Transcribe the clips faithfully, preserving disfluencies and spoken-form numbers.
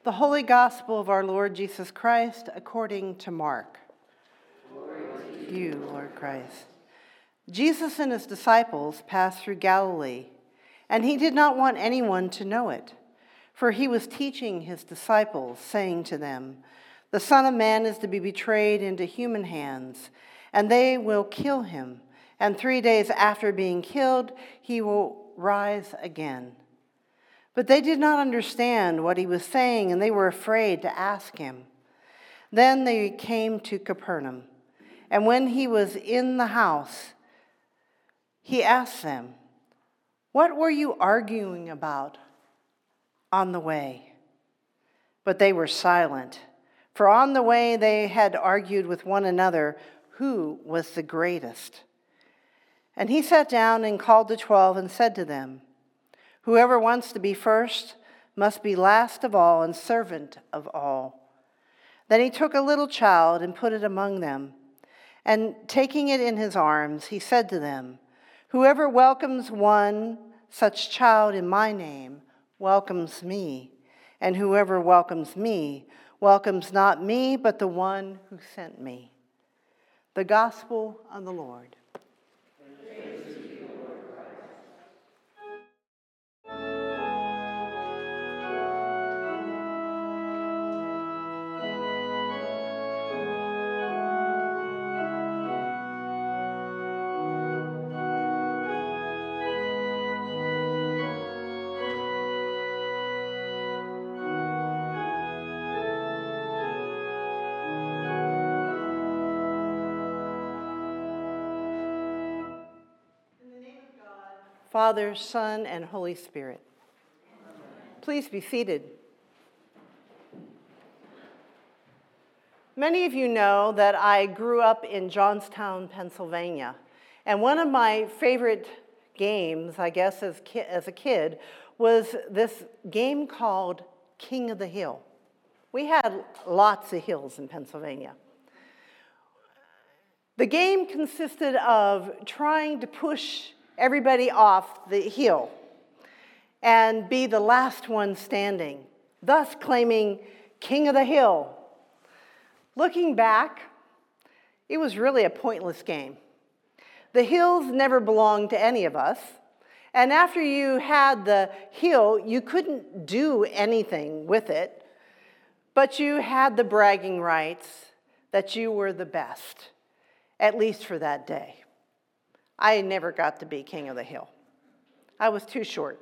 The Holy Gospel of our Lord Jesus Christ according to Mark. Glory to you, Lord Christ. Jesus and his disciples passed through Galilee, and he did not want anyone to know it, for he was teaching his disciples, saying to them, "The Son of Man is to be betrayed into human hands, and they will kill him, and three days after being killed, he will rise again." But they did not understand what he was saying, and they were afraid to ask him. Then they came to Capernaum, and when he was in the house, he asked them, "What were you arguing about on the way?" But they were silent, for on the way they had argued with one another who was the greatest. And he sat down and called the twelve and said to them, "Whoever wants to be first must be last of all and servant of all." Then he took a little child and put it among them. And taking it in his arms, he said to them, "Whoever welcomes one such child in my name welcomes me. And whoever welcomes me welcomes not me, but the one who sent me." The Gospel of the Lord. Father, Son, and Holy Spirit. Please be seated. Many of you know that I grew up in Johnstown, Pennsylvania, and one of my favorite games, I guess, as, ki- as a kid, was this game called King of the Hill. We had lots of hills in Pennsylvania. The game consisted of trying to push everybody off the hill and be the last one standing, thus claiming King of the Hill. Looking back, it was really a pointless game. The hills never belonged to any of us, and after you had the hill, you couldn't do anything with it, but you had the bragging rights that you were the best, at least for that day. I never got to be King of the Hill. I was too short.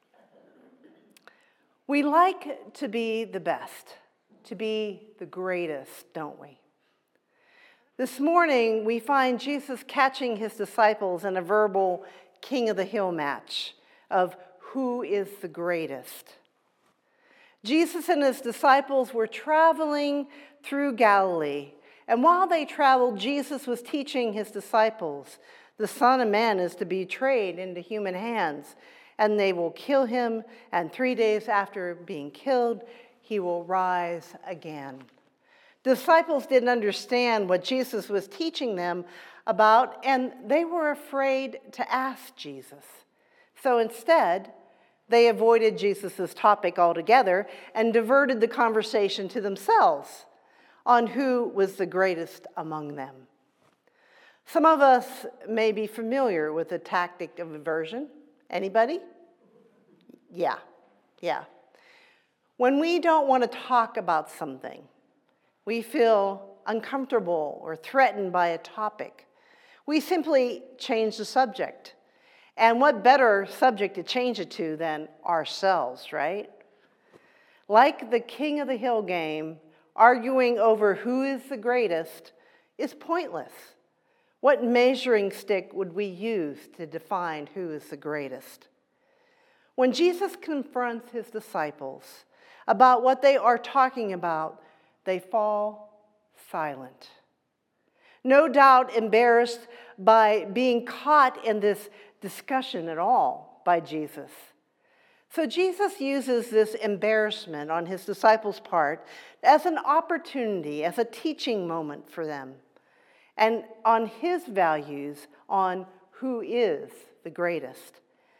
We like to be the best, to be the greatest, don't we? This morning, we find Jesus catching his disciples in a verbal King of the Hill match of who is the greatest. Jesus and his disciples were traveling through Galilee, and while they traveled, Jesus was teaching his disciples, "The Son of Man is to be betrayed into human hands, and they will kill him, and three days after being killed, he will rise again." The disciples didn't understand what Jesus was teaching them about, and they were afraid to ask Jesus. So instead, they avoided Jesus' topic altogether and diverted the conversation to themselves on who was the greatest among them. Some of us may be familiar with the tactic of aversion. Anybody? Yeah, yeah. When we don't want to talk about something, we feel uncomfortable or threatened by a topic, we simply change the subject. And what better subject to change it to than ourselves, right? Like the King of the Hill game, arguing over who is the greatest is pointless. What measuring stick would we use to define who is the greatest? When Jesus confronts his disciples about what they are talking about, they fall silent. No doubt embarrassed by being caught in this discussion at all by Jesus. So Jesus uses this embarrassment on his disciples' part as an opportunity, as a teaching moment for them, and on his values on who is the greatest.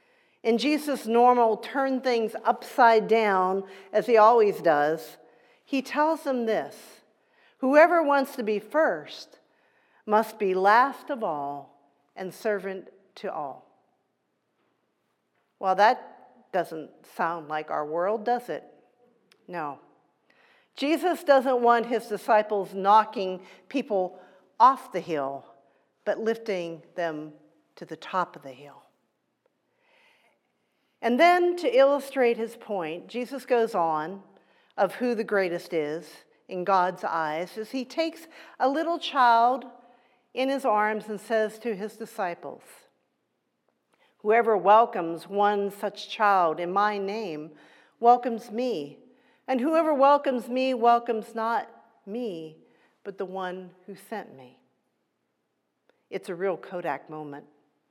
In Jesus' normal turn things upside down, as he always does, he tells them this: whoever wants to be first must be last of all and servant to all. Well, that doesn't sound like our world, does it? No. Jesus doesn't want his disciples knocking people off the hill, but lifting them to the top of the hill. And then, to illustrate his point, Jesus goes on of who the greatest is in God's eyes as he takes a little child in his arms and says to his disciples, whoever welcomes one such child in my name welcomes me, and whoever welcomes me welcomes not me, but the one who sent me. It's a real Kodak moment.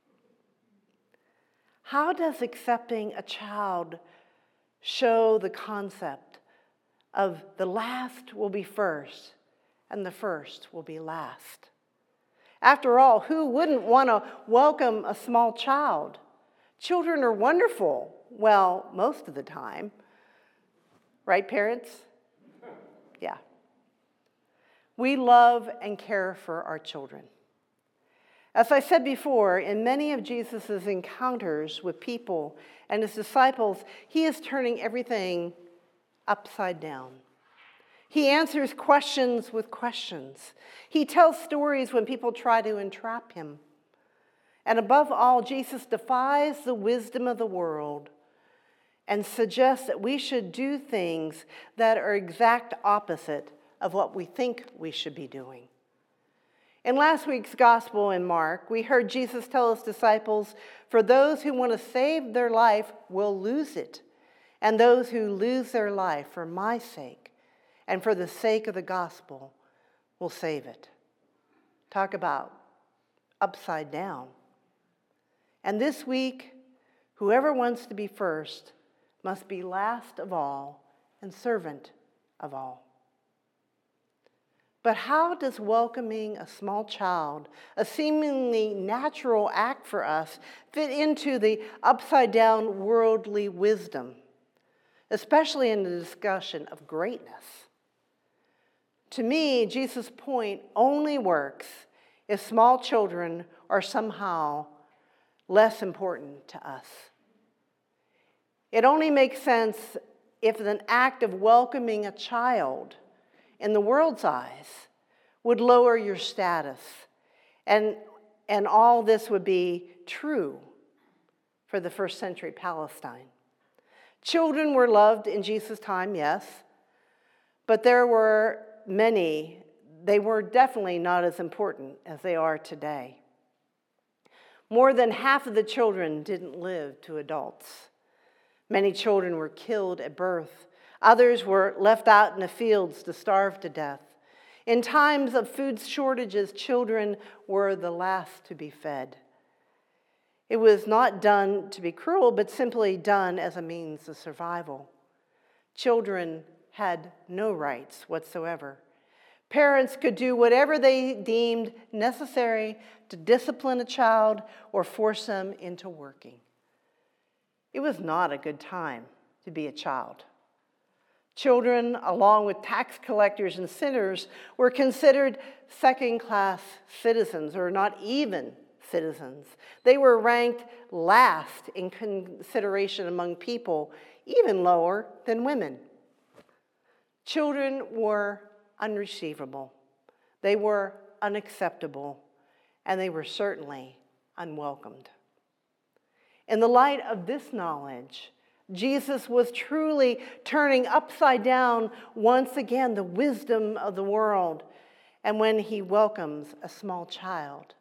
How does accepting a child show the concept of the last will be first and the first will be last? After all, who wouldn't want to welcome a small child? Children are wonderful. Well, most of the time. Right, parents? Yeah. We love and care for our children. As I said before, in many of Jesus' encounters with people and his disciples, he is turning everything upside down. He answers questions with questions. He tells stories when people try to entrap him. And above all, Jesus defies the wisdom of the world and suggests that we should do things that are exact opposite of what we think we should be doing. In last week's gospel in Mark, we heard Jesus tell his disciples, for those who want to save their life will lose it, and those who lose their life for my sake and for the sake of the gospel will save it. Talk about upside down. And this week, whoever wants to be first must be last of all and servant of all. But how does welcoming a small child, a seemingly natural act for us, fit into the upside-down worldly wisdom, especially in the discussion of greatness? To me, Jesus' point only works if small children are somehow less important to us. It only makes sense if an act of welcoming a child in the world's eyes would lower your status. And, and all this would be true for the first century Palestine. Children were loved in Jesus' time, yes, but there were many, they were definitely not as important as they are today. More than half of the children didn't live to adults. Many children were killed at birth. Others were left out in the fields to starve to death. In times of food shortages, children were the last to be fed. It was not done to be cruel, but simply done as a means of survival. Children had no rights whatsoever. Parents could do whatever they deemed necessary to discipline a child or force them into working. It was not a good time to be a child. Children, along with tax collectors and sinners, were considered second-class citizens, or not even citizens. They were ranked last in consideration among people, even lower than women. Children were unreceivable. They were unacceptable, and they were certainly unwelcomed. In the light of this knowledge, Jesus was truly turning upside down once again the wisdom of the world, and when he welcomes a small child.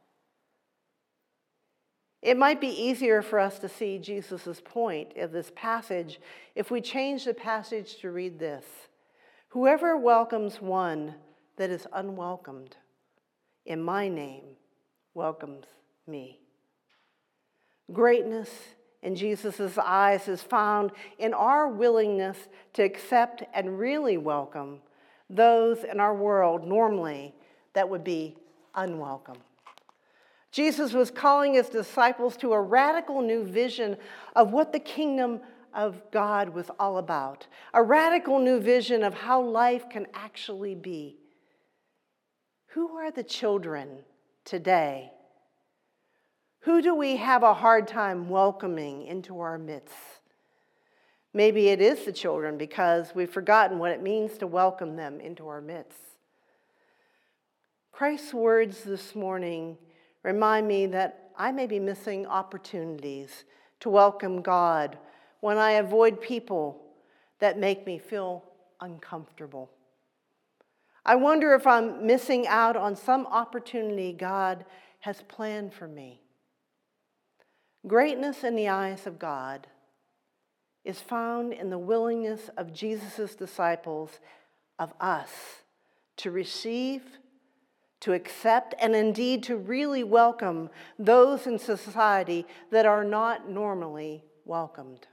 It might be easier for us to see Jesus' point of this passage if we change the passage to read this: whoever welcomes one that is unwelcomed in my name welcomes me. Greatness in Jesus' eyes is found in our willingness to accept and really welcome those in our world normally that would be unwelcome. Jesus was calling his disciples to a radical new vision of what the kingdom of God was all about, a radical new vision of how life can actually be. Who are the children today? Who do we have a hard time welcoming into our midst? Maybe it is the children because we've forgotten what it means to welcome them into our midst. Christ's words this morning remind me that I may be missing opportunities to welcome God when I avoid people that make me feel uncomfortable. I wonder if I'm missing out on some opportunity God has planned for me. Greatness in the eyes of God is found in the willingness of Jesus' disciples, of us, to receive, to accept, and indeed to really welcome those in society that are not normally welcomed.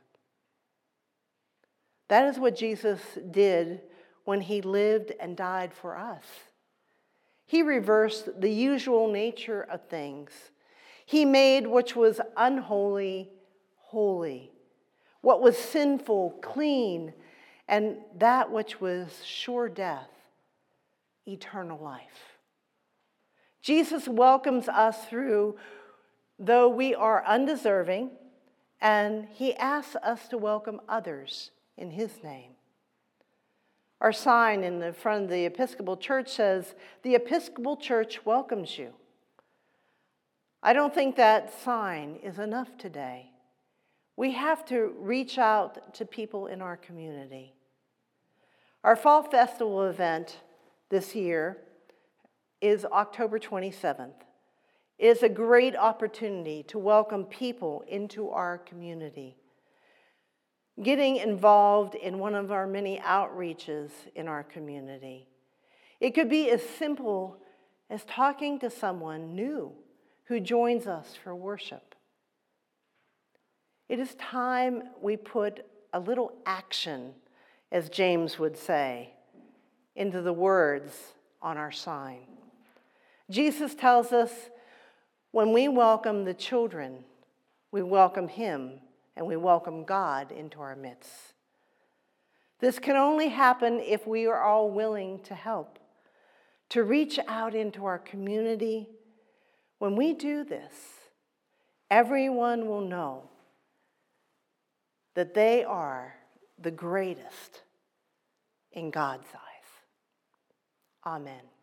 That is what Jesus did when he lived and died for us. He reversed the usual nature of things. He made what was unholy, holy, what was sinful, clean, and that which was sure death, eternal life. Jesus welcomes us through, though we are undeserving, and he asks us to welcome others in his name. Our sign in the front of the Episcopal Church says, "The Episcopal Church welcomes you." I don't think that sign is enough today. We have to reach out to people in our community. Our Fall Festival event this year is October twenty-seventh. It is a great opportunity to welcome people into our community. Getting involved in one of our many outreaches in our community. It could be as simple as talking to someone new who joins us for worship. It is time we put a little action, as James would say, into the words on our sign. Jesus tells us when we welcome the children, we welcome him and we welcome God into our midst. This can only happen if we are all willing to help, to reach out into our community. When we do this, everyone will know that they are the greatest in God's eyes. Amen.